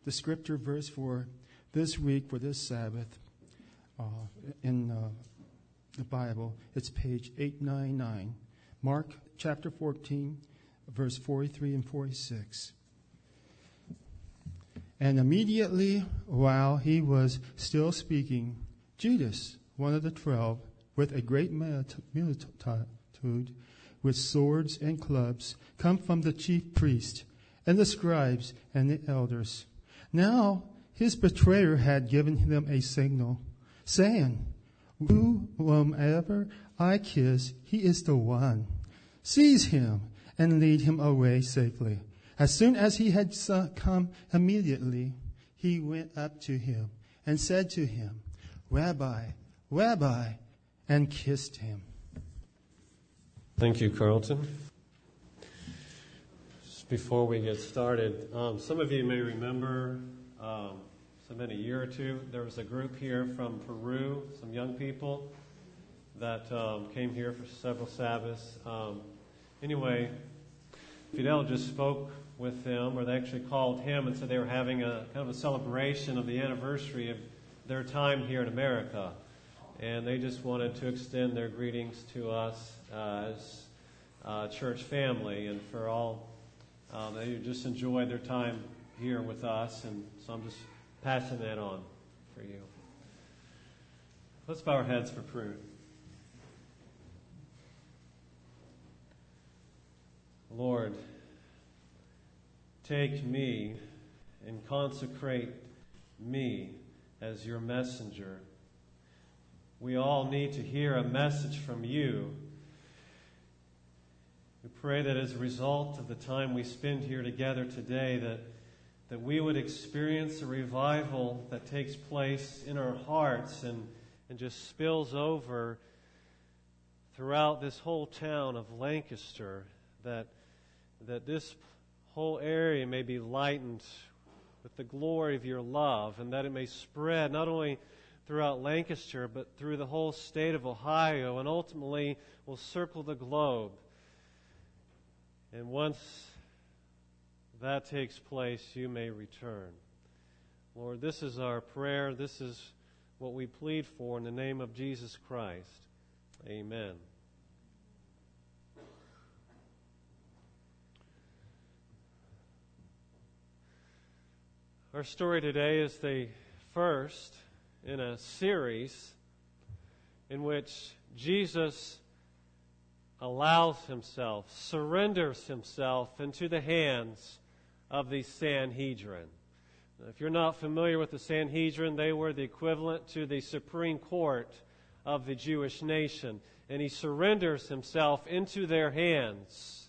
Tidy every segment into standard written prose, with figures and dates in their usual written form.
the scripture verse for this week, for this Sabbath, in the Bible. It's page 899. Mark chapter 14, verse 43 and 46. And immediately while he was still speaking, Judas, one of the 12, with a great multitude, with swords and clubs, come from the chief priest and the scribes and the elders. Now his betrayer had given them a signal, saying, whomever I kiss, he is the one. Seize him and lead him away safely. As soon as he had come, immediately he went up to him and said to him, Rabbi, Rabbi, and kissed him. Thank you, Carlton. Just before we get started, some of you may remember, in a year or two, there was a group here from Peru, some young people that came here for several Sabbaths. Anyway, Fidel just spoke with them, or they actually called him and said they were having a kind of a celebration of the anniversary of their time here in America. And they just wanted to extend their greetings to us as a church family, and for all, they just enjoyed their time here with us, and so I'm just passing that on for you. Let's bow our heads for prayer. Lord, take me and consecrate me as your messenger. We all need to hear a message from you. We pray that as a result of the time we spend here together today, that we would experience a revival that takes place in our hearts and just spills over throughout this whole town of Lancaster, that this whole area may be lightened with the glory of your love, and that it may spread not only throughout Lancaster, but through the whole state of Ohio, and ultimately will circle the globe. And once that takes place, you may return. Lord, this is our prayer. This is what we plead for in the name of Jesus Christ. Amen. Our story today is the first in a series in which Jesus surrenders himself into the hands of the Sanhedrin. Now, if you're not familiar with the Sanhedrin, they were the equivalent to the Supreme Court of the Jewish nation. And he surrenders himself into their hands.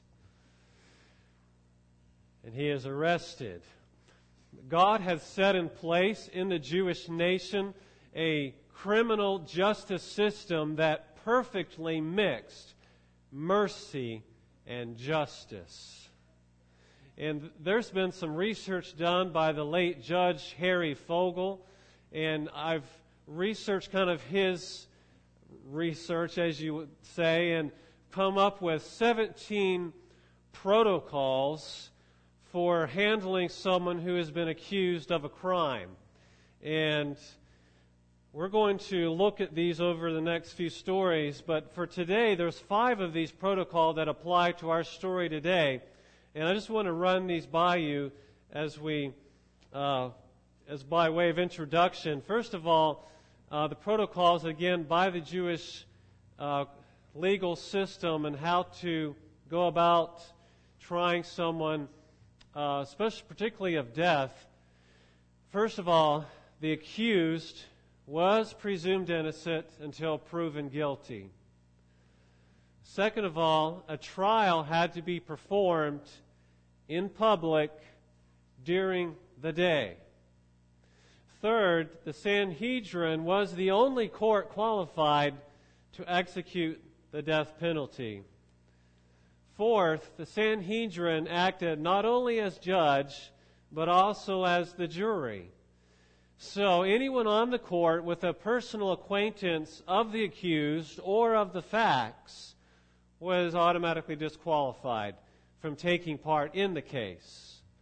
And he is arrested. God has set in place in the Jewish nation a criminal justice system that perfectly mixed mercy and justice. And there's been some research done by the late Judge Harry Fogel, and I've researched kind of his research, as you would say, and come up with 17 protocols for handling someone who has been accused of a crime. And we're going to look at these over the next few stories, but for today, there's 5 of these protocols that apply to our story today. And I just want to run these by you as by way of introduction. First of all, the protocols, again, by the Jewish legal system and how to go about trying someone, especially particularly of death. First of all, the accused was presumed innocent until proven guilty. Second of all, a trial had to be performed in public during the day. Third, the Sanhedrin was the only court qualified to execute the death penalty. Fourth, the Sanhedrin acted not only as judge, but also as the jury. So anyone on the court with a personal acquaintance of the accused or of the facts was automatically disqualified from taking part in the case.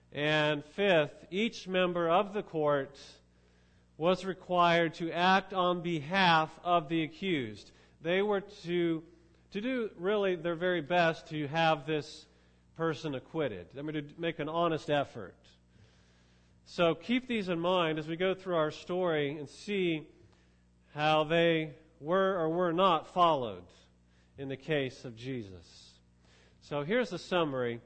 And fifth, each member of the court was required to act on behalf of the accused. They were to do really their very best to have this person acquitted. I mean, to make an honest effort. So keep these in mind as we go through our story and see how they were or were not followed in the case of Jesus. So here's the summary.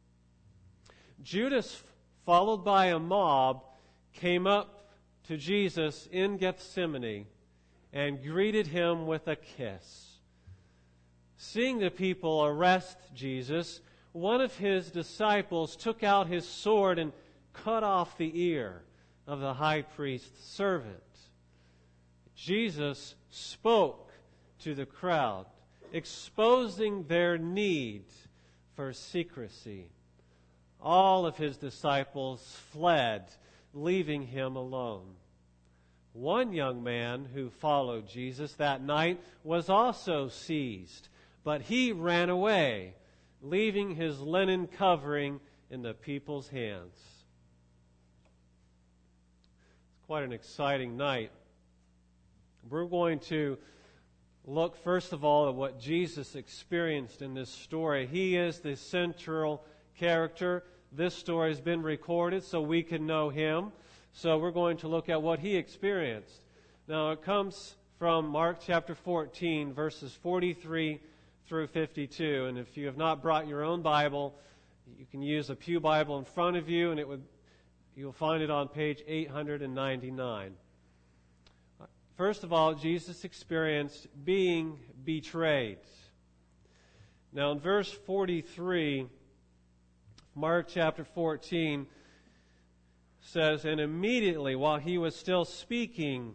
Judas, followed by a mob, came up to Jesus in Gethsemane and greeted him with a kiss. Seeing the people arrest Jesus, one of his disciples took out his sword and cut off the ear of the high priest's servant. Jesus spoke to the crowd, exposing their need for secrecy. All of his disciples fled, leaving him alone. One young man who followed Jesus that night was also seized, but he ran away, leaving his linen covering in the people's hands. It's quite an exciting night. We're going to look first of all at what Jesus experienced in this story. He is the central character. This story has been recorded so we can know him. So we're going to look at what he experienced. Now it comes from Mark chapter 14, verses 43 through 52. And if you have not brought your own Bible, you can use a pew Bible in front of you, and you'll find it on page 899. First of all, Jesus experienced being betrayed. Now in verse 43, Mark chapter 14 says, and immediately while he was still speaking,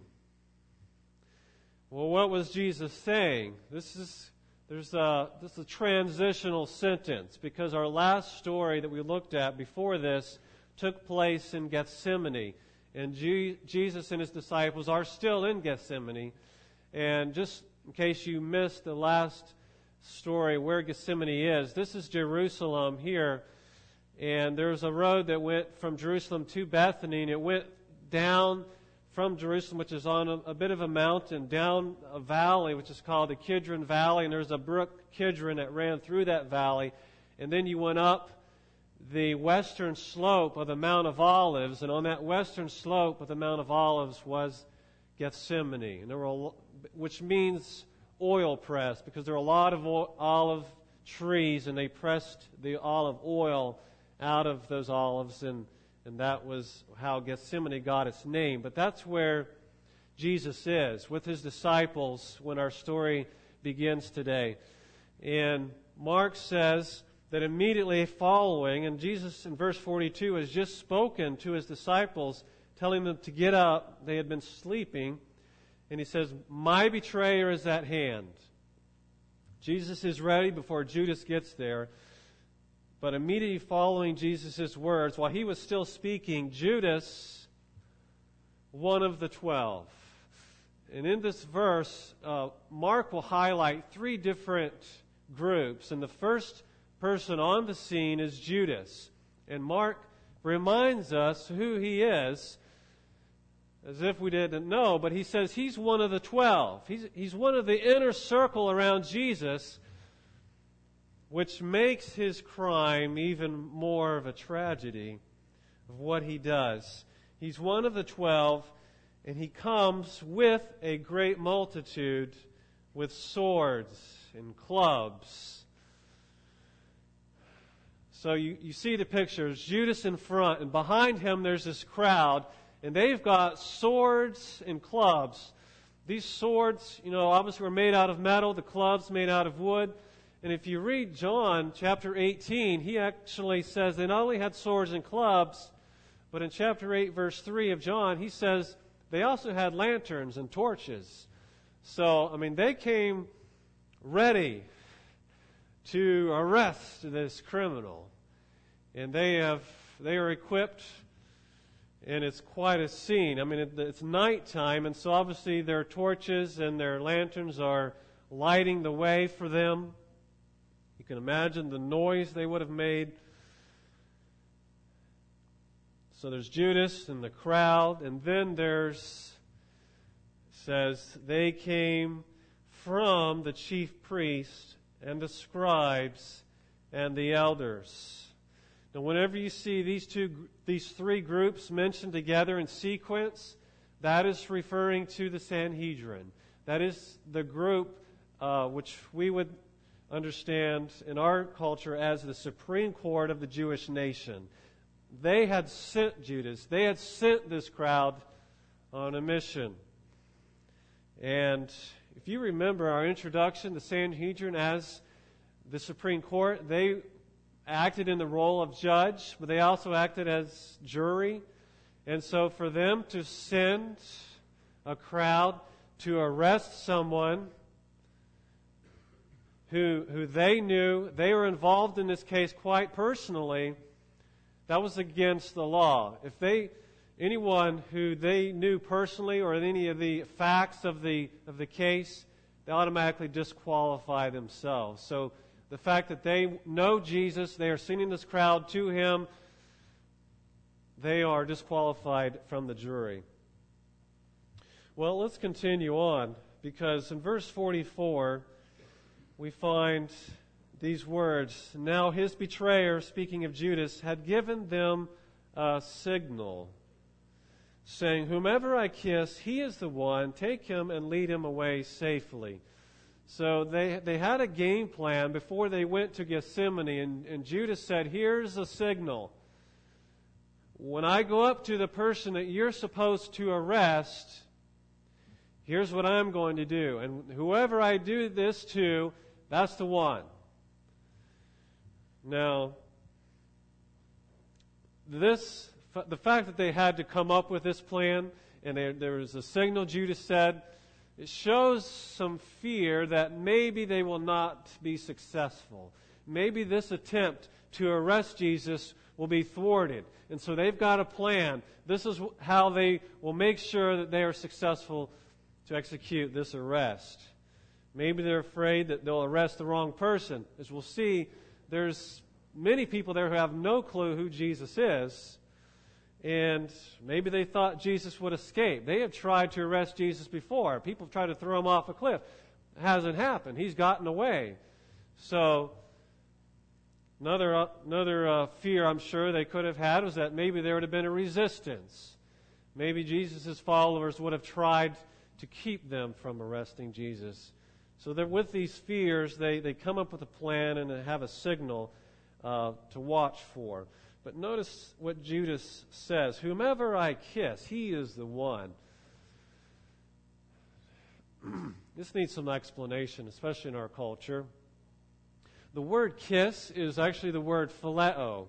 well, what was Jesus saying? This is a transitional sentence, because our last story that we looked at before this took place in Gethsemane. And Jesus and his disciples are still in Gethsemane. And just in case you missed the last story where Gethsemane is, this is Jerusalem here. And there's a road that went from Jerusalem to Bethany, and it went down from Jerusalem, which is on a bit of a mountain, down a valley, which is called the Kidron Valley. And there's a brook, Kidron, that ran through that valley. And then you went up the western slope of the Mount of Olives, and on that western slope of the Mount of Olives was Gethsemane, and which means oil press, because there were a lot of olive trees, and they pressed the olive oil out of those olives, and that was how Gethsemane got its name. But that's where Jesus is with his disciples when our story begins today. And Mark says that immediately following, and Jesus in verse 42 has just spoken to his disciples, telling them to get up. They had been sleeping. And he says, my betrayer is at hand. Jesus is ready before Judas gets there. But immediately following Jesus' words, while he was still speaking, Judas, one of the 12. And in this verse, Mark will highlight three different groups. And the first person on the scene is Judas. And Mark reminds us who he is, as if we didn't know, but he says he's one of the 12. He's one of the inner circle around Jesus, which makes his crime even more of a tragedy of what he does. He's one of the 12, and he comes with a great multitude with swords and clubs. So you see the pictures, Judas in front, and behind him there's this crowd, and they've got swords and clubs. These swords, obviously were made out of metal, the clubs made out of wood. And if you read John chapter 18, he actually says they not only had swords and clubs, but in chapter 8, verse 3 of John, he says they also had lanterns and torches. So, they came ready to arrest this criminal. And they are equipped, and it's quite a scene. It's nighttime, and so obviously their torches and their lanterns are lighting the way for them. You can imagine the noise they would have made. So there's Judas and the crowd, and then says, they came from the chief priests and the scribes and the elders. Now, whenever you see these three groups mentioned together in sequence, that is referring to the Sanhedrin. That is the group which we would understand in our culture as the Supreme Court of the Jewish nation. They had sent Judas. They had sent this crowd on a mission. And if you remember our introduction, the Sanhedrin as the Supreme Court, they acted in the role of judge, but they also acted as jury. And so for them to send a crowd to arrest someone who they knew, they were involved in this case quite personally, that was against the law. If anyone who they knew personally or any of the facts of the case, they automatically disqualify themselves. So the fact that they know Jesus, they are sending this crowd to him, they are disqualified from the jury. Well, let's continue on, because in verse 44, we find these words. Now his betrayer, speaking of Judas, had given them a signal, saying, whomever I kiss, he is the one. Take him and lead him away safely. So they had a game plan before they went to Gethsemane, and Judas said, here's a signal. When I go up to the person that you're supposed to arrest, here's what I'm going to do. And whoever I do this to, that's the one. Now, the fact that they had to come up with this plan, and there was a signal, Judas said, it shows some fear that maybe they will not be successful. Maybe this attempt to arrest Jesus will be thwarted. And so they've got a plan. This is how they will make sure that they are successful to execute this arrest. Maybe they're afraid that they'll arrest the wrong person. As we'll see, there's many people there who have no clue who Jesus is. And maybe they thought Jesus would escape. They have tried to arrest Jesus before. People have tried to throw him off a cliff. It hasn't happened. He's gotten away. So another fear I'm sure they could have had was that maybe there would have been a resistance. Maybe Jesus' followers would have tried to keep them from arresting Jesus. So that with these fears, they come up with a plan and they have a signal to watch for. But notice what Judas says. Whomever I kiss, he is the one. This needs some explanation, especially in our culture. The word kiss is actually the word phileo,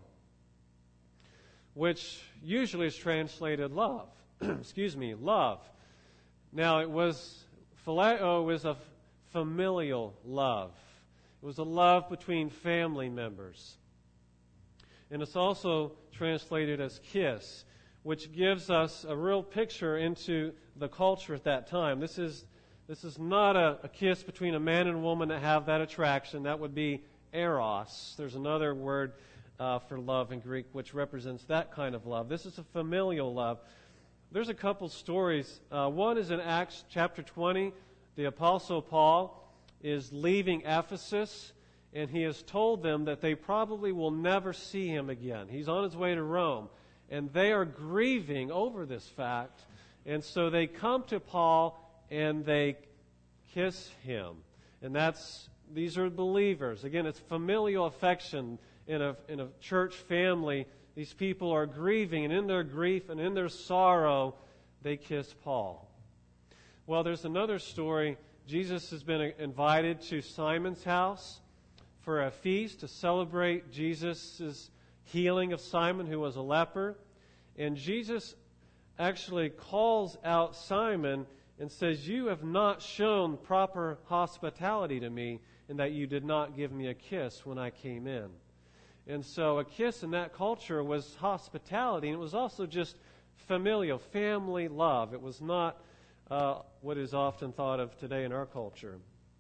which usually is translated love. Love. Now, phileo was a familial love. It was a love between family members. And it's also translated as kiss, which gives us a real picture into the culture at that time. This is not a kiss between a man and a woman that have that attraction. That would be eros. There's another word for love in Greek which represents that kind of love. This is a familial love. There's a couple stories. One is in Acts chapter 20. The Apostle Paul is leaving Ephesus, and he has told them that they probably will never see him again. He's on his way to Rome, and they are grieving over this fact. And so they come to Paul, and they kiss him. And these are believers. Again, it's familial affection in a church family. These people are grieving, and in their grief and in their sorrow, they kiss Paul. Well, there's another story. Jesus has been invited to Simon's house for a feast to celebrate Jesus' healing of Simon, who was a leper. And Jesus actually calls out Simon and says, you have not shown proper hospitality to me in that you did not give me a kiss when I came in. And so a kiss in that culture was hospitality, and it was also just familial, family love. It was not what is often thought of today in our culture.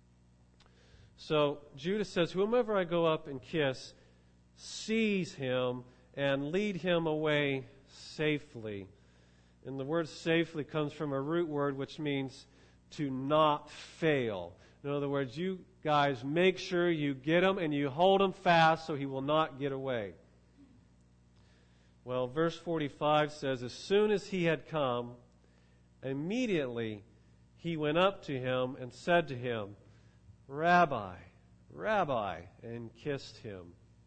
So Judas says, whomever I go up and kiss, seize him and lead him away safely. And the word safely comes from a root word which means to not fail. In other words, you guys make sure you get him and you hold him fast so he will not get away. Well, verse 45 says, as soon as he had come, immediately he went up to him and said to him, Rabbi, Rabbi, and kissed him.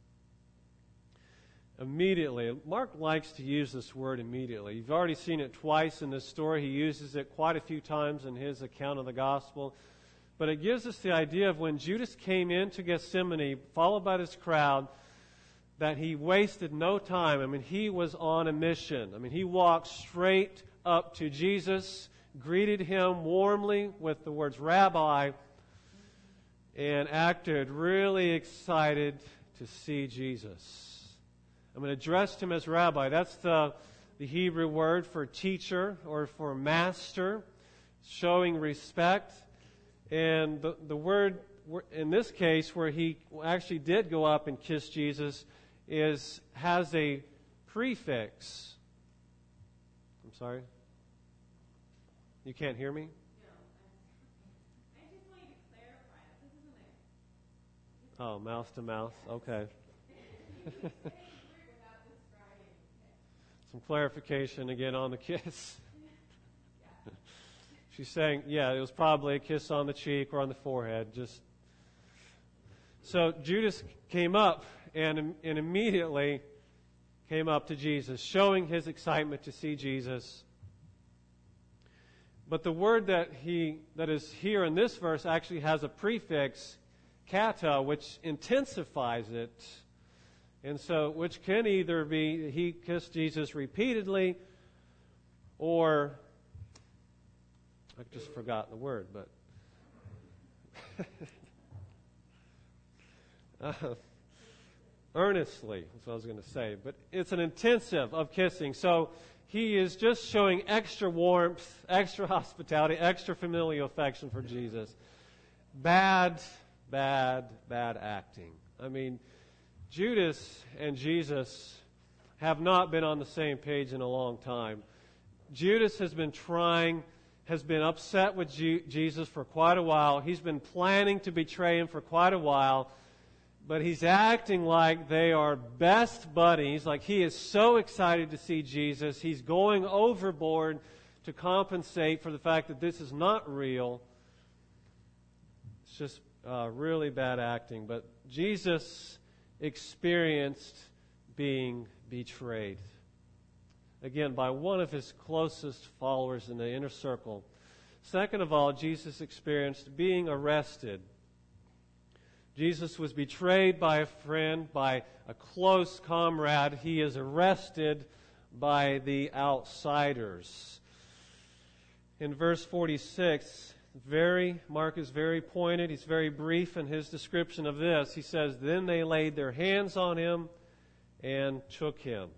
Immediately. Mark likes to use this word immediately. You've already seen it twice in this story. He uses it quite a few times in his account of the gospel. But it gives us the idea of when Judas came into Gethsemane, followed by this crowd, that he wasted no time. I mean, he was on a mission. I mean, he walked straight up to Jesus, greeted him warmly with the words Rabbi, and acted really excited to see Jesus. I mean, addressed him as Rabbi. That's the Hebrew word for teacher or for master, showing respect. And the word, in this case, where he actually did go up and kiss Jesus, has a prefix. I'm sorry? You can't hear me? No. I just want you to clarify it. This isn't Oh, mouth to mouth. Okay. Some clarification again on the kiss. She's saying, yeah, it was probably a kiss on the cheek or on the forehead. So Judas came up and immediately came up to Jesus, showing his excitement to see Jesus. But the word that is here in this verse actually has a prefix, kata, which intensifies it. And so, which can either be he kissed Jesus repeatedly, or I just forgot the word, but earnestly, that's what I was going to say. But it's an intensive of kissing. So he is just showing extra warmth, extra hospitality, extra familial affection for Jesus. Bad acting. I mean, Judas and Jesus have not been on the same page in a long time. Judas has been upset with Jesus for quite a while. He's been planning to betray him for quite a while, but he's acting like they are best buddies, like he is so excited to see Jesus. He's going overboard to compensate for the fact that this is not real. It's just really bad acting. But Jesus experienced being betrayed. Again, by one of his closest followers in the inner circle. Second of all, Jesus experienced being arrested. Jesus was betrayed by a friend, by a close comrade. He is arrested by the outsiders. In verse 46, Mark is very pointed. He's very brief in his description of this. He says, then they laid their hands on him and took him.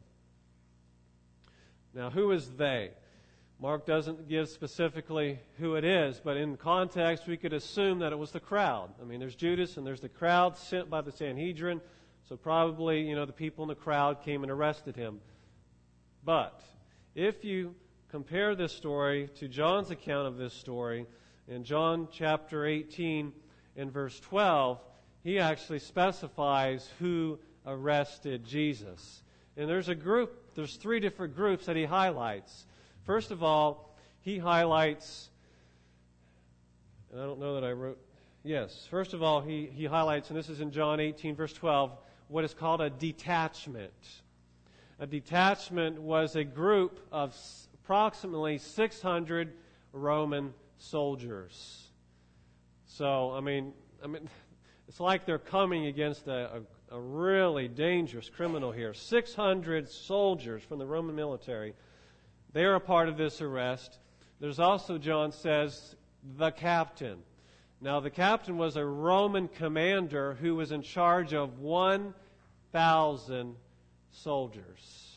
Now, who is they? Mark doesn't give specifically who it is, but in context, we could assume that it was the crowd. I mean, there's Judas and there's the crowd sent by the Sanhedrin, so probably, the people in the crowd came and arrested him. But if you compare this story to John's account of this story, in John chapter 18 and verse 12, he actually specifies who arrested Jesus. And there's three different groups that he highlights. First of all, he highlights, and I don't know that I wrote, yes, first of all, he highlights, and this is in John 18, verse 12, what is called a detachment. A detachment was a group of approximately 600 Roman soldiers. So, I mean, it's like they're coming against a really dangerous criminal here. 600 soldiers from the Roman military. They are a part of this arrest. There's also, John says, the captain. Now, the captain was a Roman commander who was in charge of 1,000 soldiers.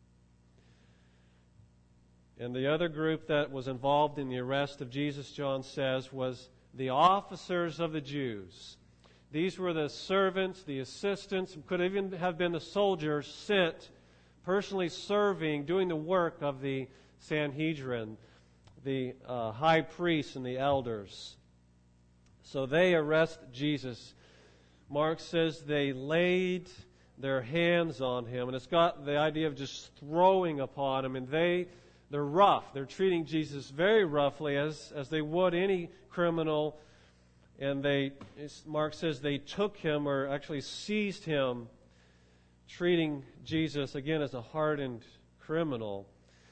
And the other group that was involved in the arrest of Jesus, John says, was the officers of the Jews. These were the servants, the assistants, could even have been the soldiers sent personally serving, doing the work of the Sanhedrin, the high priests and the elders. So they arrest Jesus. Mark says they laid their hands on him, and it's got the idea of just throwing upon him, and they're rough. They're treating Jesus very roughly, as they would any criminal. And Mark says they took him, or actually seized him, treating Jesus again as a hardened criminal.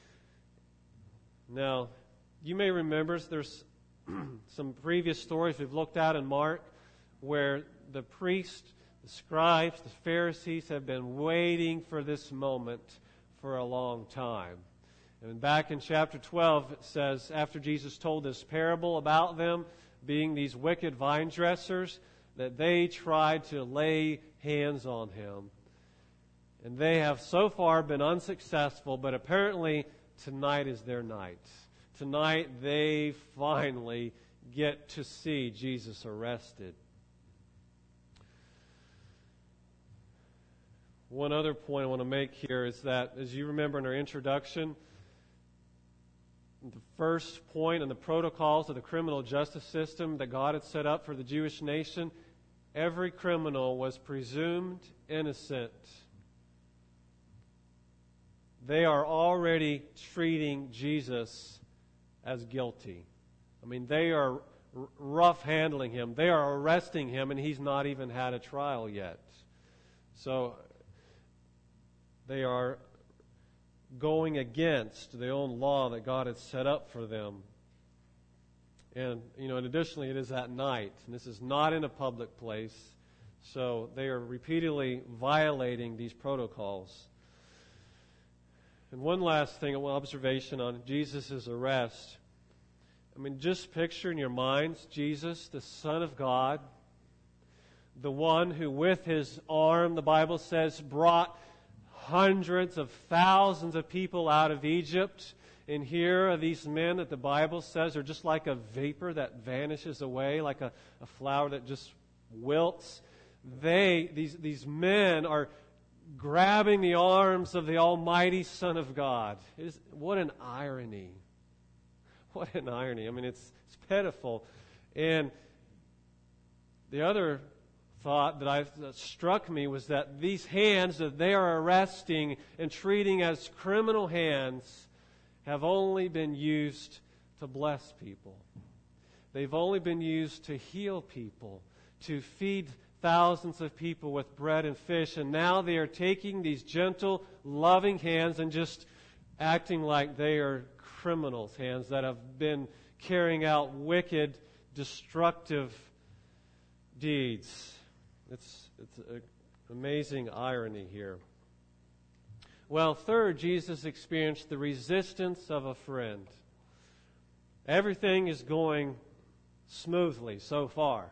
Now, you may remember there's some previous stories we've looked at in Mark where the priests, the scribes, the Pharisees have been waiting for this moment for a long time. And back in chapter 12, it says, after Jesus told this parable about them being these wicked vine dressers, that they tried to lay hands on him. And they have so far been unsuccessful, but apparently tonight is their night. Tonight they finally get to see Jesus arrested. One other point I want to make here is that, as you remember in our introduction, the first point in the protocols of the criminal justice system that God had set up for the Jewish nation, every criminal was presumed innocent. They are already treating Jesus as guilty. I mean, they are rough handling him. They are arresting him, and he's not even had a trial yet. So they are going against the own law that God had set up for them. And, and additionally, it is at night, and this is not in a public place. So they are repeatedly violating these protocols. And one last thing, one observation on Jesus' arrest. I mean, just picture in your minds Jesus, the Son of God, the one who with his arm, the Bible says, brought hundreds of thousands of people out of Egypt. And here are these men that the Bible says are just like a vapor that vanishes away, like a flower that just wilts. These men are grabbing the arms of the almighty Son of God. What an irony. What an irony. I mean, it's pitiful. And the other thought that struck me was that these hands that they are arresting and treating as criminal hands have only been used to bless people. They've only been used to heal people, to feed thousands of people with bread and fish, and now they are taking these gentle, loving hands and just acting like they are criminals' hands that have been carrying out wicked, destructive deeds. It's an amazing irony here. Well, third, Jesus experienced the resistance of a friend. Everything is going smoothly so far.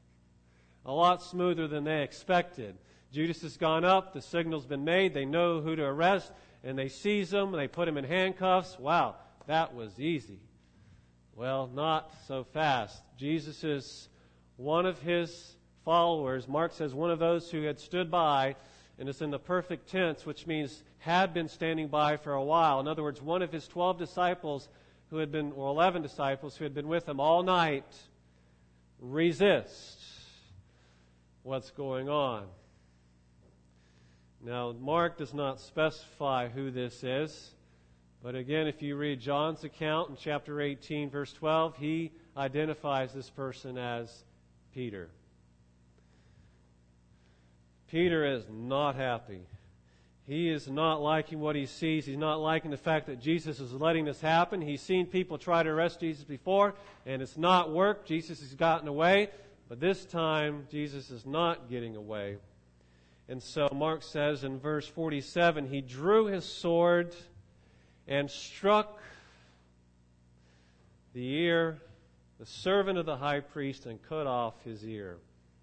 A lot smoother than they expected. Judas has gone up, the signal's been made, they know who to arrest, and they seize him, they put him in handcuffs. Wow, that was easy. Well, not so fast. Jesus is one of his followers. Mark says one of those who had stood by, and it's in the perfect tense, which means had been standing by for a while. In other words, one of his 12 disciples who had been, or 11 disciples who had been with him all night, resist what's going on. Now, Mark does not specify who this is, but again, if you read John's account in chapter 18, verse 12, he identifies this person as Peter. Peter is not happy. He is not liking what he sees. He's not liking the fact that Jesus is letting this happen. He's seen people try to arrest Jesus before, and it's not worked. Jesus has gotten away. But this time, Jesus is not getting away. And so Mark says in verse 47, he drew his sword and struck the servant of the high priest, and cut off his ear.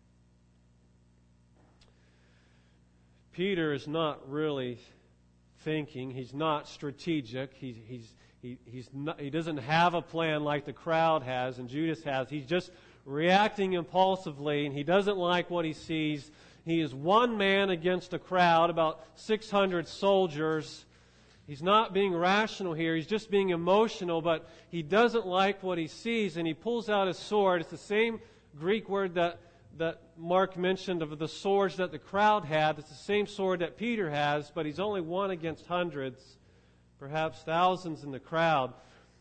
Peter is not really thinking. He's not strategic. He doesn't have a plan like the crowd has and Judas has. He's just reacting impulsively, and he doesn't like what he sees, He is one man against a crowd, about 600 soldiers. He's not being rational here. He's just being emotional, but he doesn't like what he sees, and he pulls out his sword. It's the same Greek word that Mark mentioned of the swords that the crowd had. It's the same sword that Peter has, but he's only one against hundreds, perhaps thousands in the crowd.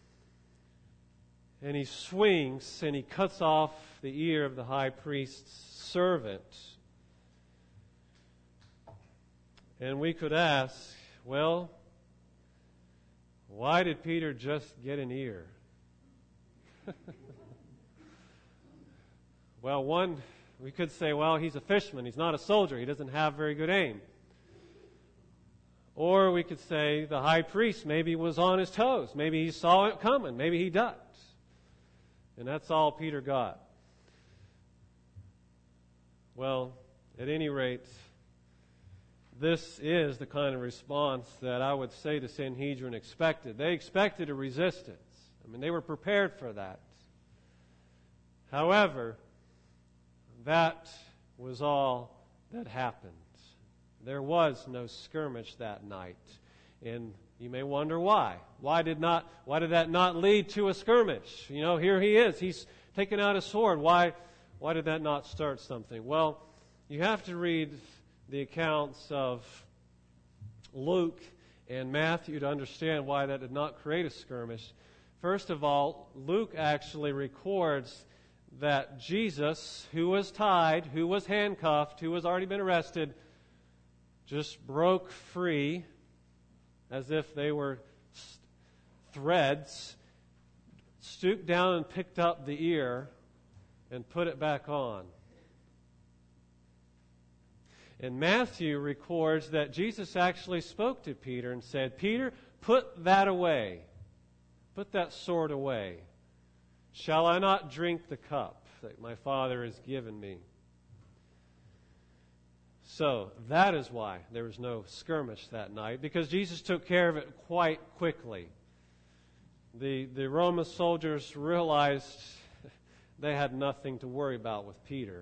And he swings and he cuts off the ear of the high priest's servant. And we could ask, well, why did Peter just get an ear? Well, one, we could say, well, he's a fisherman. He's not a soldier. He doesn't have very good aim. Or we could say the high priest maybe was on his toes. Maybe he saw it coming. Maybe he ducked. And that's all Peter got. Well, at any rate, this is the kind of response that I would say the Sanhedrin expected. They expected a resistance. I mean, they were prepared for that. However, that was all that happened. There was no skirmish that night. And you may wonder why. Why did that not lead to a skirmish? You know, here he is. He's taken out a sword. Why did that not start something? Well, you have to read the accounts of Luke and Matthew to understand why that did not create a skirmish. First of all, Luke actually records that Jesus, who was tied, who was handcuffed, who has already been arrested, just broke free as if they were threads, stooped down and picked up the ear and put it back on. And Matthew records that Jesus actually spoke to Peter and said, Peter, put that away. Put that sword away. Shall I not drink the cup that my Father has given me? So that is why there was no skirmish that night, because Jesus took care of it quite quickly. The Roman soldiers realized they had nothing to worry about with Peter.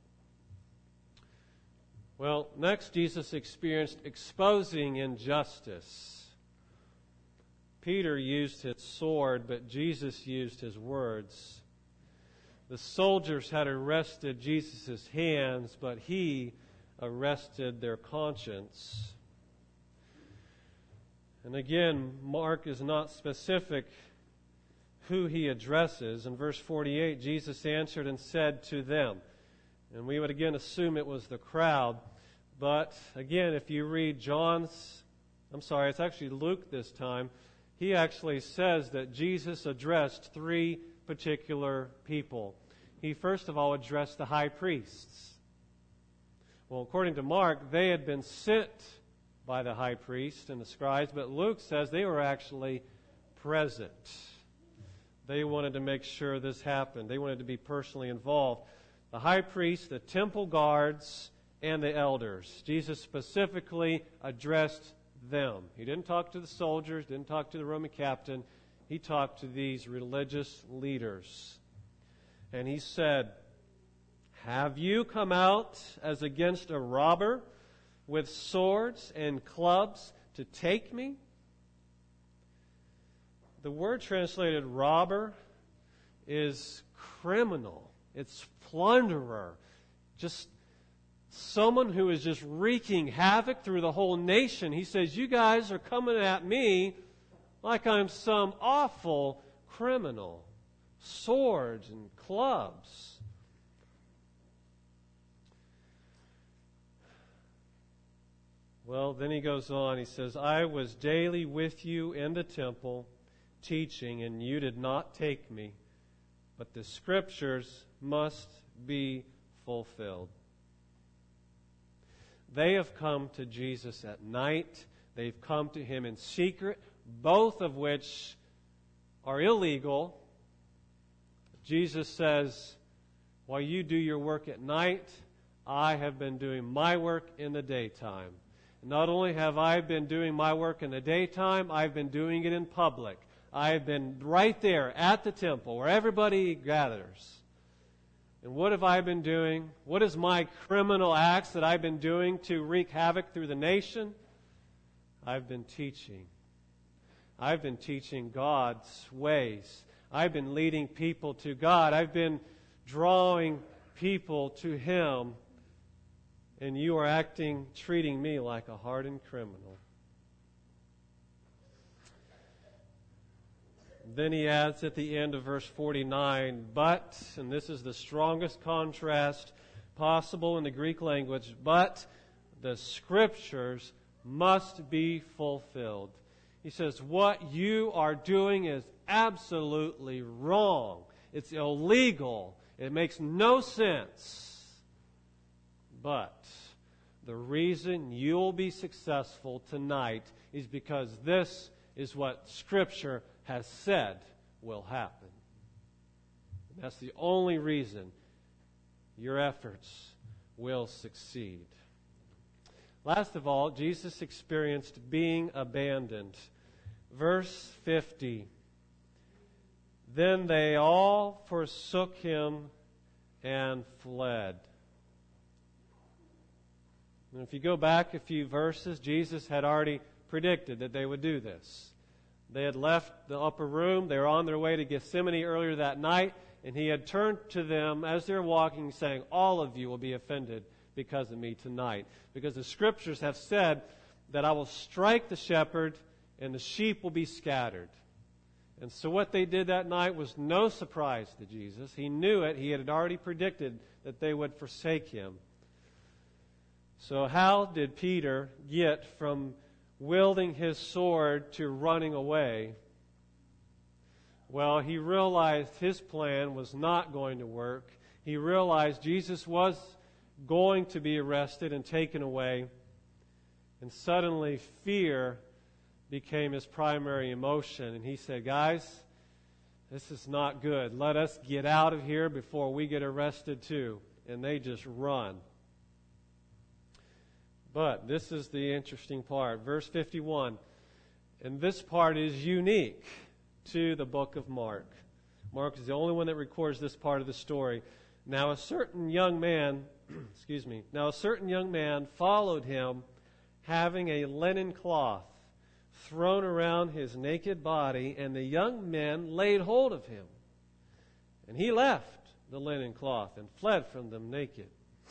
Well, next Jesus experienced exposing injustice. Peter used his sword, but Jesus used his words. The soldiers had arrested Jesus' hands, but he arrested their conscience. And again, Mark is not specific who he addresses. In verse 48, Jesus answered and said to them, and we would again assume it was the crowd, but again, if you read it's actually Luke this time, he actually says that Jesus addressed three particular people. He first of all addressed the high priests. Well, according to Mark, they had been sent by the high priest and the scribes, but Luke says they were actually present. They wanted to make sure this happened. They wanted to be personally involved. The high priest, the temple guards, and the elders. Jesus specifically addressed them. He didn't talk to the soldiers, didn't talk to the Roman captain. He talked to these religious leaders. And he said, have you come out as against a robber with swords and clubs to take me? The word translated robber is criminal. It's plunderer. Just someone who is just wreaking havoc through the whole nation. He says, you guys are coming at me like I'm some awful criminal. Swords and clubs. Well, then he goes on. He says, I was daily with you in the temple teaching, and you did not take me. But the scriptures must be fulfilled. They have come to Jesus at night. They've come to him in secret, both of which are illegal. Jesus says, while you do your work at night, I have been doing my work in the daytime. Not only have I been doing my work in the daytime, I've been doing it in public. I've been right there at the temple where everybody gathers. And what have I been doing? What is my criminal acts that I've been doing to wreak havoc through the nation? I've been teaching. I've been teaching God's ways. I've been leading people to God. I've been drawing people to Him. And you are treating me like a hardened criminal. Then he adds at the end of verse 49, but, and this is the strongest contrast possible in the Greek language, but the Scriptures must be fulfilled. He says, what you are doing is absolutely wrong. It's illegal. It makes no sense. But the reason you'll be successful tonight is because this is what Scripture has said will happen. And that's the only reason your efforts will succeed. Last of all, Jesus experienced being abandoned. Verse 50. Then they all forsook him and fled. And if you go back a few verses, Jesus had already predicted that they would do this. They had left the upper room. They were on their way to Gethsemane earlier that night, and he had turned to them as they were walking, saying, all of you will be offended because of me tonight. Because the Scriptures have said that I will strike the shepherd, and the sheep will be scattered. And so what they did that night was no surprise to Jesus. He knew it. He had already predicted that they would forsake him. So how did Peter get from wielding his sword to running away? Well, he realized his plan was not going to work. He realized Jesus was going to be arrested and taken away. And suddenly fear became his primary emotion. And he said, guys, this is not good. Let us get out of here before we get arrested too. And they just run. But this is the interesting part. Verse 51. And this part is unique to the book of Mark. Mark is the only one that records this part of the story. Now a certain young man, followed him, having a linen cloth thrown around his naked body, and the young men laid hold of him. And he left the linen cloth and fled from them naked.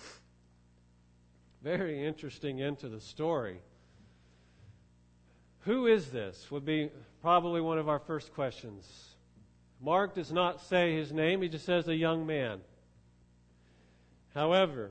Very interesting end to the story. Who is this? Would be probably one of our first questions. Mark does not say his name. He just says a young man. However,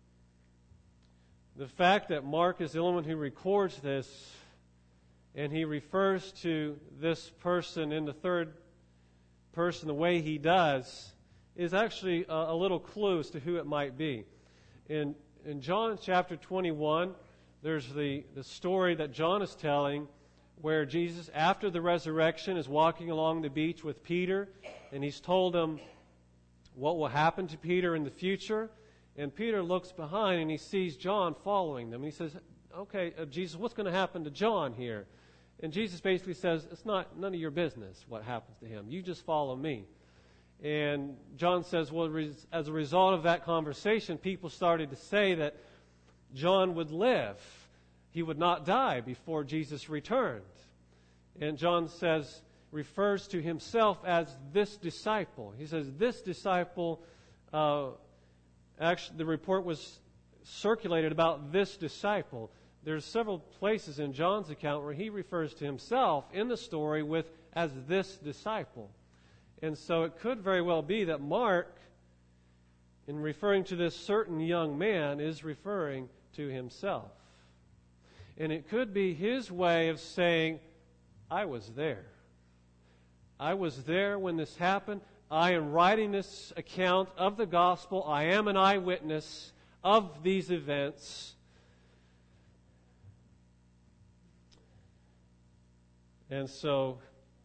the fact that Mark is the only one who records this, and he refers to this person in the third person the way he does, is actually a little clue as to who it might be. In John chapter 21, there's the story that John is telling where Jesus, after the resurrection, is walking along the beach with Peter, and he's told him what will happen to Peter in the future. And Peter looks behind and he sees John following them. And he says, okay, Jesus, what's going to happen to John here? And Jesus basically says, it's none of your business what happens to him. You just follow me. And John says, well, as a result of that conversation, people started to say that John would live. He would not die before Jesus returned. And John refers to himself as this disciple. He says, this disciple, actually the report was circulated about this disciple. There's several places in John's account where he refers to himself in the story as this disciple. And so it could very well be that Mark, in referring to this certain young man, is referring to himself. And it could be his way of saying, I was there. I was there when this happened. I am writing this account of the gospel. I am an eyewitness of these events. And so,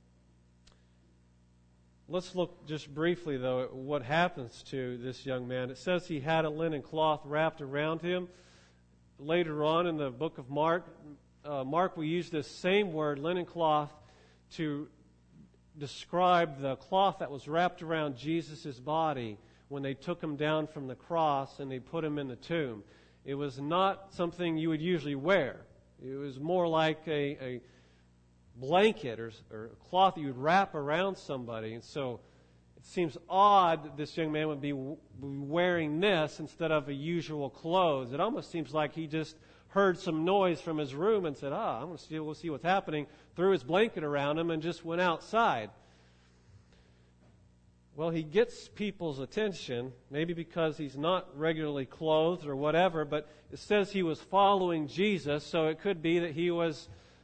let's look just briefly, though, at what happens to this young man. It says he had a linen cloth wrapped around him. Later on in the book of Mark, Mark will use this same word, linen cloth, to describe the cloth that was wrapped around Jesus' body when they took him down from the cross and they put him in the tomb. It was not something you would usually wear. It was more like a blanket or a cloth that you would wrap around somebody. And so it seems odd that this young man would be wearing this instead of a usual clothes. It almost seems like he just heard some noise from his room and said, I'm going to see what's happening, threw his blanket around him and just went outside. Well, he gets people's attention, maybe because he's not regularly clothed or whatever, but it says he was following Jesus, so it could be that he was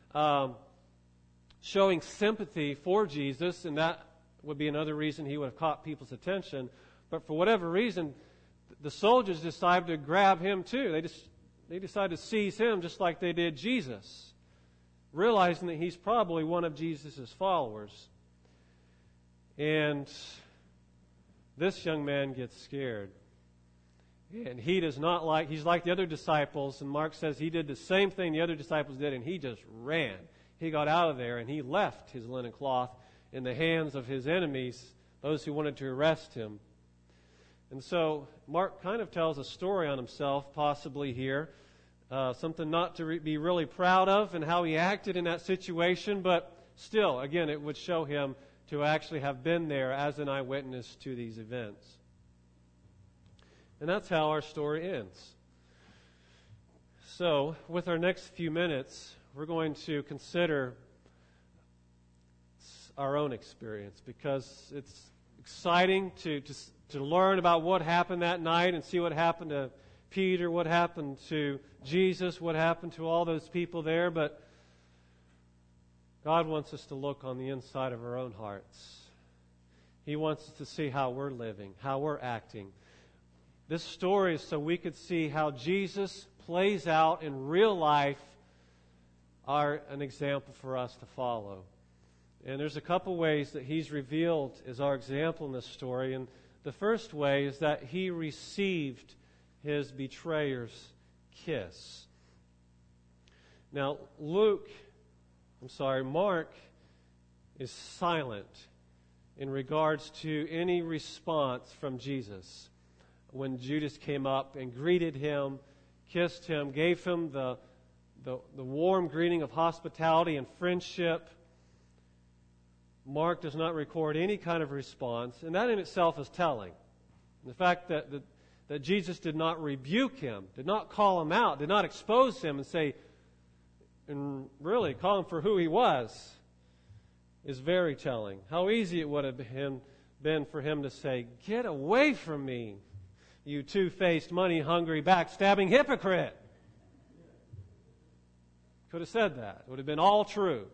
showing sympathy for Jesus, and that would be another reason he would have caught people's attention. But for whatever reason, the soldiers decided to grab him too. They decided to seize him just like they did Jesus, realizing that he's probably one of Jesus' followers. And this young man gets scared. And he does not like, he's like the other disciples, and Mark says he did the same thing the other disciples did, and he just ran. He got out of there, and he left his linen cloth in the hands of his enemies, those who wanted to arrest him. And so Mark kind of tells a story on himself, possibly here, something not to be really proud of and how he acted in that situation, but still, again, it would show him to actually have been there as an eyewitness to these events. And that's how our story ends. So, with our next few minutes, we're going to consider our own experience, because it's exciting to learn about what happened that night and see what happened to Peter, what happened to Jesus, what happened to all those people there, but God wants us to look on the inside of our own hearts. He wants us to see how we're living, how we're acting. This story is so we could see how Jesus plays out in real life, are an example for us to follow. And there's a couple ways that he's revealed as our example in this story. And the first way is that he received his betrayer's kiss. Now, Mark is silent in regards to any response from Jesus. When Judas came up and greeted him, kissed him, gave him the warm greeting of hospitality and friendship, Mark does not record any kind of response, and that in itself is telling. The fact that Jesus did not rebuke him, did not call him out, did not expose him and say, and really call him for who he was, is very telling. How easy it would have been for him to say, "Get away from me, you two-faced, money-hungry, backstabbing hypocrite." Could have said that. It would have been all true.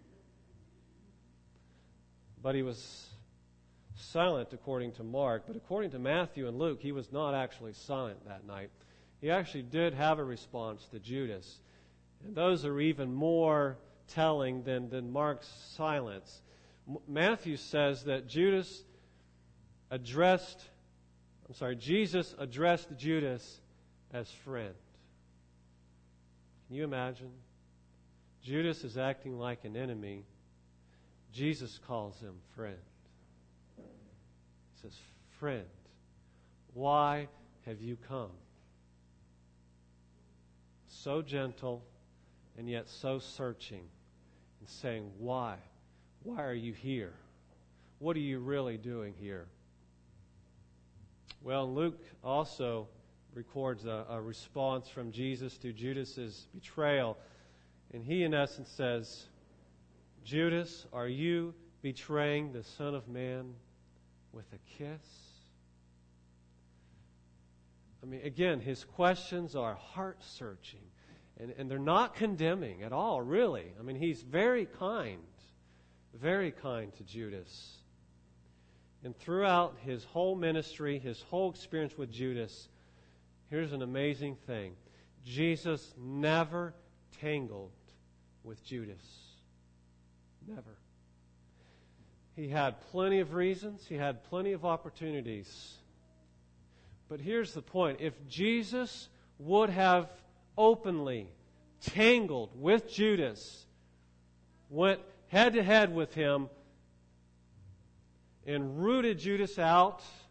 But he was silent according to Mark. But according to Matthew and Luke, he was not actually silent that night. He actually did have a response to Judas. And those are even more telling than Mark's silence. Matthew says that Jesus addressed Judas as friend. Can you imagine? Judas is acting like an enemy. Jesus calls him friend. He says, "Friend, why have you come?" So gentle and yet so searching, and saying, "Why? Why are you here? What are you really doing here?" Well, Luke also records a response from Jesus to Judas's betrayal. And he, in essence, says, "Judas, are you betraying the Son of Man with a kiss?" I mean, again, his questions are heart-searching. And they're not condemning at all, really. I mean, he's very kind to Judas. And throughout his whole ministry, his whole experience with Judas, here's an amazing thing. Jesus never tangled with Judas. Never. He had plenty of reasons. He had plenty of opportunities. But here's the point. If Jesus would have openly tangled with Judas, went head-to-head with him, and rooted Judas out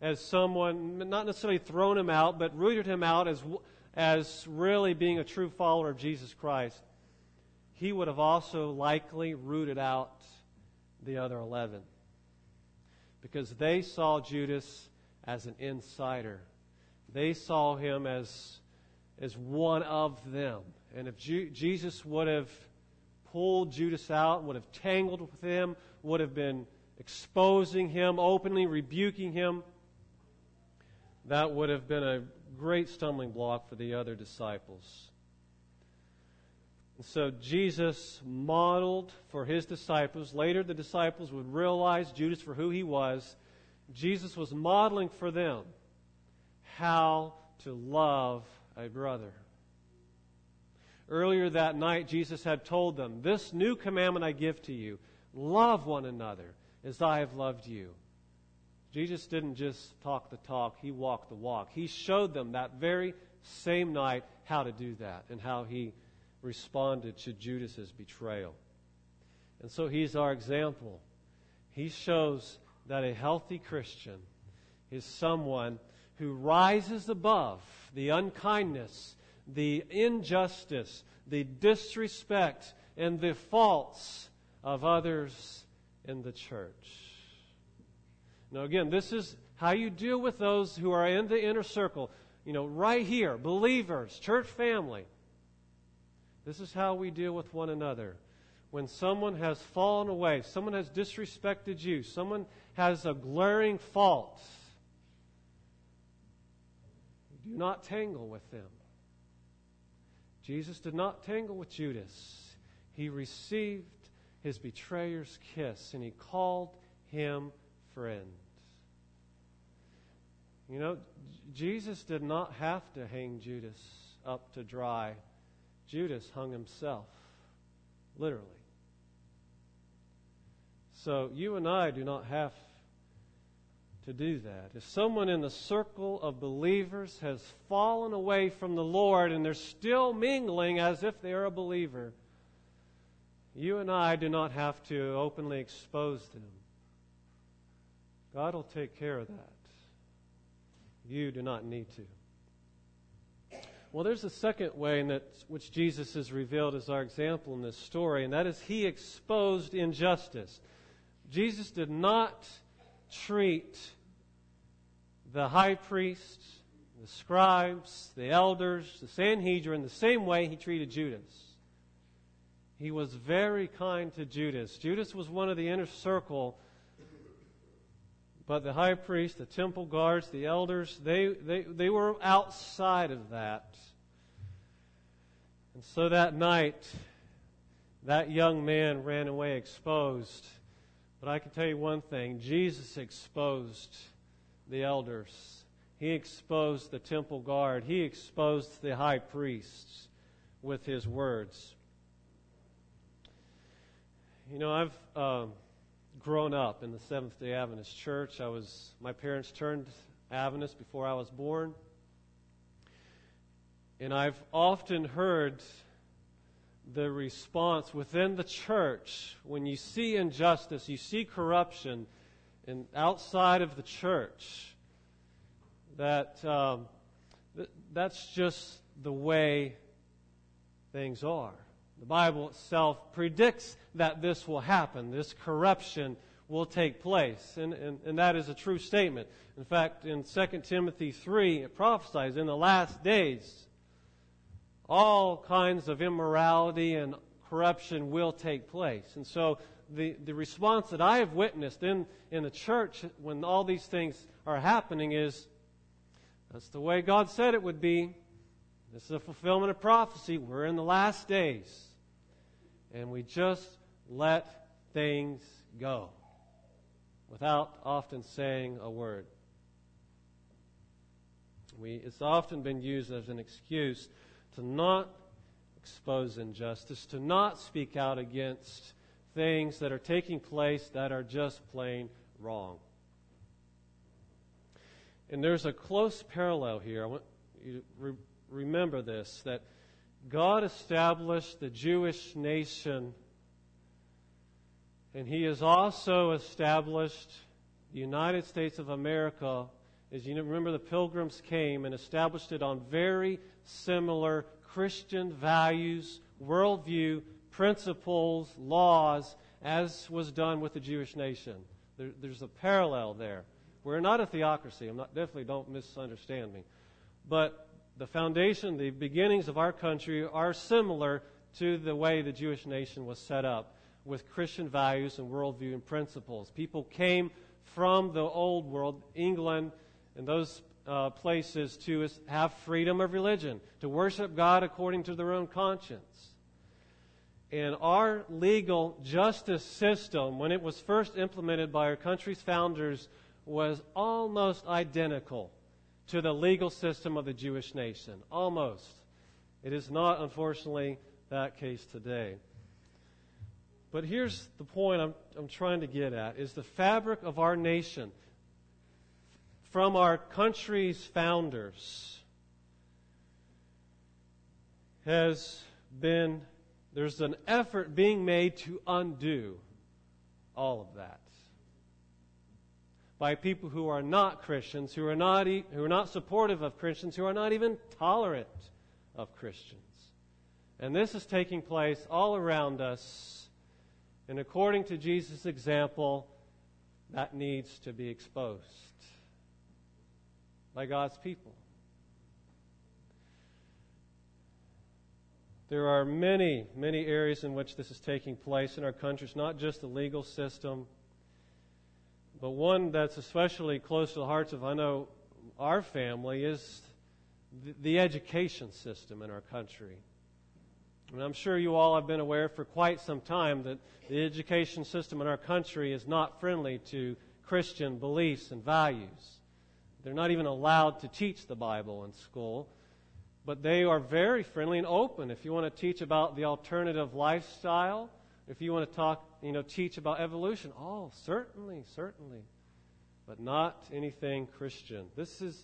as someone, not necessarily thrown him out, but rooted him out as really being a true follower of Jesus Christ, he would have also likely rooted out the other 11. Because they saw Judas as an insider. They saw him as one of them. And if Jesus would have pulled Judas out, would have tangled with him, would have been exposing him, openly rebuking him, that would have been a great stumbling block for the other disciples. And so Jesus modeled for his disciples. Later the disciples would realize Judas for who he was. Jesus was modeling for them how to love a brother. Earlier that night, Jesus had told them, "This new commandment I give to you, love one another as I have loved you." Jesus didn't just talk the talk, he walked the walk. He showed them that very same night how to do that and how he responded to Judas's betrayal. And so he's our example. He shows that a healthy Christian is someone who rises above the unkindness, the injustice, the disrespect, and the faults of others in the church. Now again, this is how you deal with those who are in the inner circle. Right here, believers, church family. This is how we deal with one another. When someone has fallen away, someone has disrespected you, someone has a glaring fault, do not tangle with them. Jesus did not tangle with Judas. He received his betrayer's kiss, and he called him friend. Jesus did not have to hang Judas up to dry. Judas hung himself, literally. So you and I do not have to do that. If someone in the circle of believers has fallen away from the Lord and they're still mingling as if they are a believer, you and I do not have to openly expose them. God will take care of that. You do not need to. Well, there's a second way in which Jesus is revealed as our example in this story, and that is he exposed injustice. Jesus did not treat the high priests, the scribes, the elders, the Sanhedrin the same way he treated Judas. He was very kind to Judas. Judas was one of the inner circle, but the high priest, the temple guards, the elders, they were outside of that. And so that night, that young man ran away exposed. But I can tell you one thing, Jesus exposed the elders. He exposed the temple guard. He exposed the high priests with his words. I've grown up in the Seventh-day Adventist Church. My parents turned Adventist before I was born. And I've often heard the response within the church when you see injustice, you see corruption and outside of the church, that's just the way things are. The Bible itself predicts that this will happen. This corruption will take place. And that is a true statement. In fact, in 2 Timothy 3, it prophesies in the last days, all kinds of immorality and corruption will take place. And so the response that I have witnessed in the church when all these things are happening is, that's the way God said it would be. This is a fulfillment of prophecy. We're in the last days. And we just let things go without often saying a word. It's often been used as an excuse to not expose injustice, to not speak out against things that are taking place that are just plain wrong. And there's a close parallel here. I want you to remember this, that God established the Jewish nation, and He has also established the United States of America is, remember the Pilgrims came and established it on very similar Christian values, worldview, principles, laws, as was done with the Jewish nation. There's a parallel there. We're not a theocracy. Definitely don't misunderstand me. But the foundation, the beginnings of our country are similar to the way the Jewish nation was set up, with Christian values and worldview and principles. People came from the old world, England, and those places to have freedom of religion, to worship God according to their own conscience. And our legal justice system, when it was first implemented by our country's founders, was almost identical to the legal system of the Jewish nation. Almost. It is not, unfortunately, that case today. But here's the point I'm trying to get at, is the fabric of our nation, from our country's founders, there's an effort being made to undo all of that by people who are not Christians, who are not supportive of Christians, who are not even tolerant of Christians. And this is taking place all around us, and according to Jesus' example, that needs to be exposed by God's people. There are many, many areas in which this is taking place in our country. It's not just the legal system, but one that's especially close to the hearts of, I know, our family is the education system in our country. And I'm sure you all have been aware for quite some time that the education system in our country is not friendly to Christian beliefs and values. They're not even allowed to teach the Bible in school. But they are very friendly and open. If you want to teach about the alternative lifestyle, if you want to teach about evolution, certainly. But not anything Christian. This is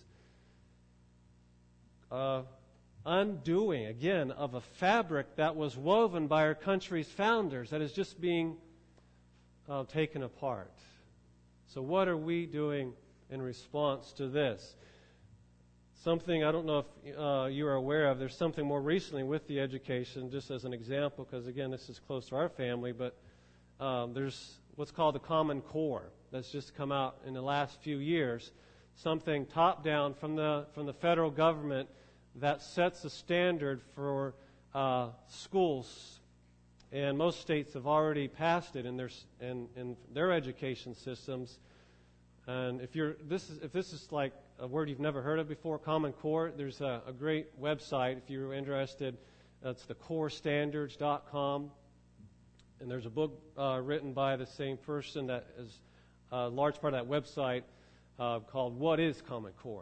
undoing, again, of a fabric that was woven by our country's founders that is just being taken apart. So what are we doing in response to this? Something, I don't know if you are aware of, there's something more recently with the education, just as an example, because again, this is close to our family, but there's what's called the Common Core that's just come out in the last few years, something top-down from the federal government that sets the standard for schools, and most states have already passed it in their education systems. And if this is like a word you've never heard of before, Common Core, there's a great website if you're interested. It's thecorestandards.com. And there's a book written by the same person that is a large part of that website called What is Common Core?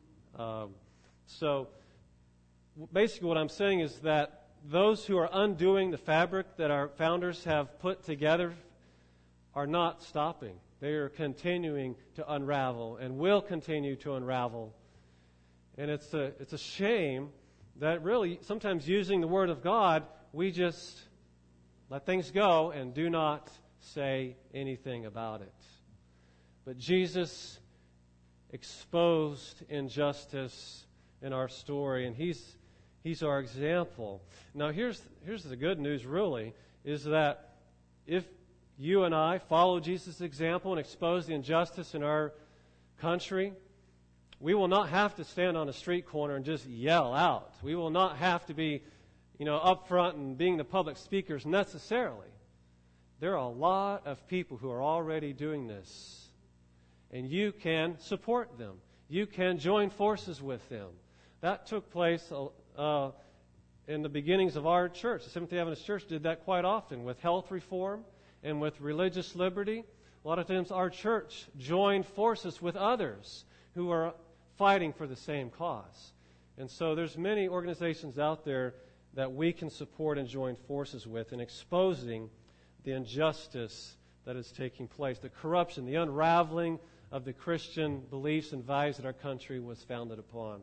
So basically what I'm saying is that those who are undoing the fabric that our founders have put together are not stopping. They are continuing to unravel and will continue to unravel. And it's a shame that really sometimes using the Word of God, we just let things go and do not say anything about it. But Jesus exposed injustice in our story, and He's our example. Now here's the good news really, is that if you and I follow Jesus' example and expose the injustice in our country, we will not have to stand on a street corner and just yell out. We will not have to be, up front and being the public speakers necessarily. There are a lot of people who are already doing this, and you can support them. You can join forces with them. That took place in the beginnings of our church. The Seventh-day Adventist Church did that quite often with health reform and with religious liberty. A lot of times our church joined forces with others who are fighting for the same cause. And so there's many organizations out there that we can support and join forces with in exposing the injustice that is taking place, the corruption, the unraveling of the Christian beliefs and values that our country was founded upon.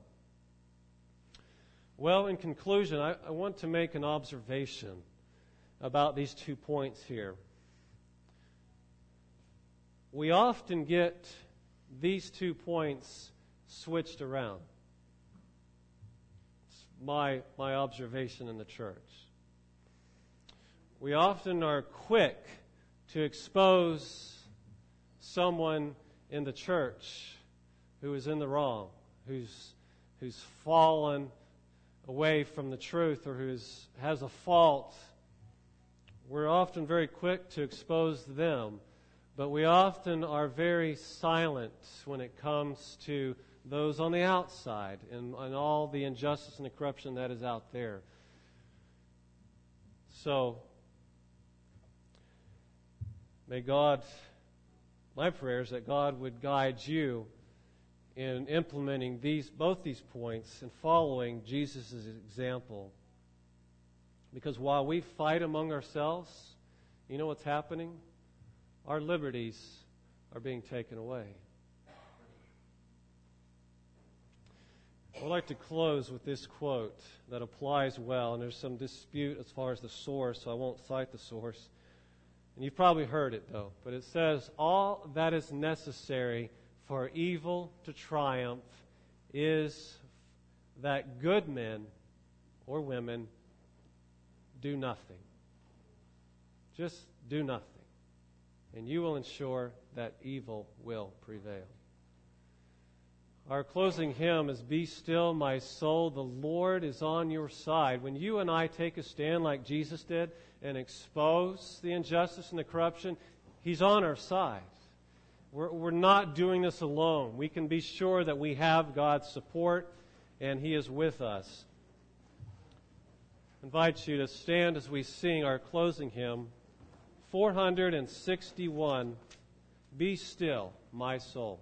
Well, in conclusion, I want to make an observation about these 2 points here. We often get these 2 points switched around. It's my observation in the church. We often are quick to expose someone in the church who is in the wrong, who's fallen away from the truth, or who has a fault. We're often very quick to expose them, but we often are very silent when it comes to those on the outside and all the injustice and the corruption that is out there. So, may God, my prayer is that God would guide you in implementing both these points and following Jesus' example. Because while we fight among ourselves, you know what's happening? Our liberties are being taken away. I would like to close with this quote that applies well, and there's some dispute as far as the source, so I won't cite the source. And you've probably heard it, though. But it says, "All that is necessary for evil to triumph is that good men or women do nothing." Just do nothing. And you will ensure that evil will prevail. Our closing hymn is "Be Still, My Soul, the Lord is on your side." When you and I take a stand like Jesus did and expose the injustice and the corruption, He's on our side. We're not doing this alone. We can be sure that we have God's support and He is with us. I invite you to stand as we sing our closing hymn, 461, "Be Still, My Soul."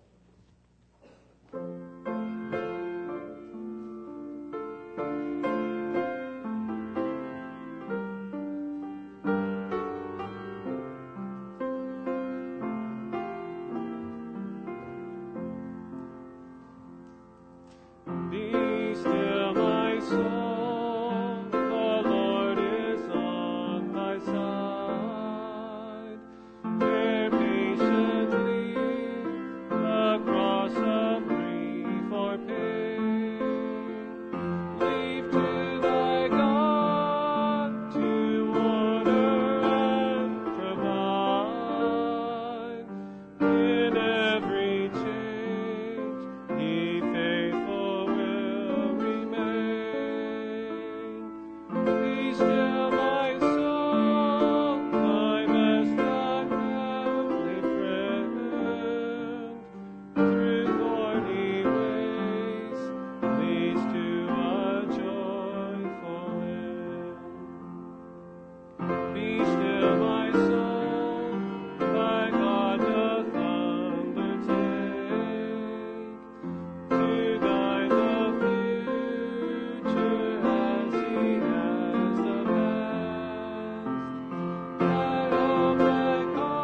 Be still, my soul, the Lord is on thy side. Bear patiently the cross of grief or pain. Leave to thy God to order and provide. In every change He faithful will remain. Be still, my soul, my best and heavenly friend. Through thorny ways leads to a joyful end. Be still, my soul, thy God doth undertake to guide the future as He has the past. I hope thy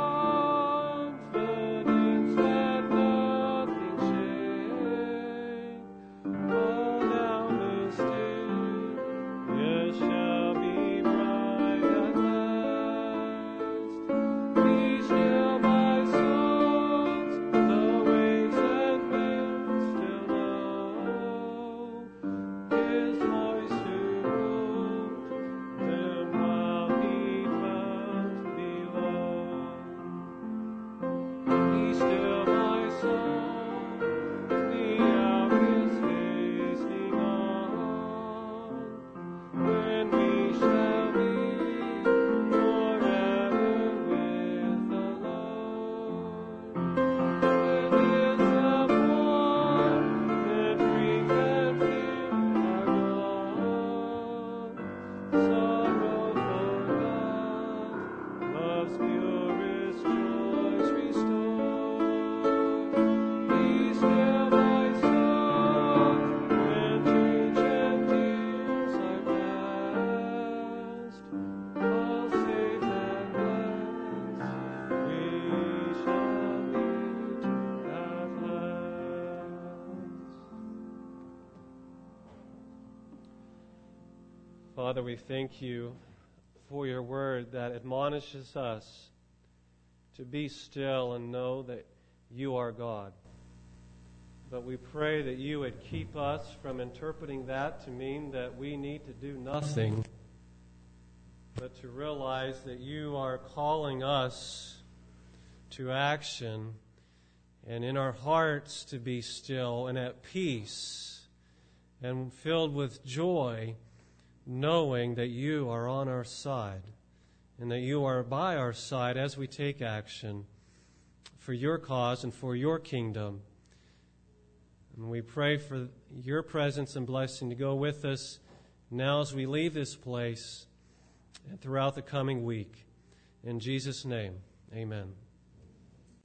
confidence that nothing shake. All now mysterious shall be bright at last. Be still, my souls, the waves and winds still know His voice to rule them while He dwells below. Be still, my soul, the hour is hastening on, when we shall be forever with the Lord. When years of war and grief and fear are gone, sorrow forgot, love's purest joys restored. Be still, my soul, when change and tears are past. All safe and blessed, we shall meet at last. Father, we thank You for Your word that admonishes us to be still and know that You are God. But we pray that you would keep us from interpreting that to mean that we need to do nothing, but to realize that you are calling us to action, and in our hearts to be still and at peace and filled with joy, knowing that you are on our side and that you are by our side as we take action for your cause and for your kingdom. And we pray for your presence and blessing to go with us now as we leave this place and throughout the coming week. In Jesus' name, amen.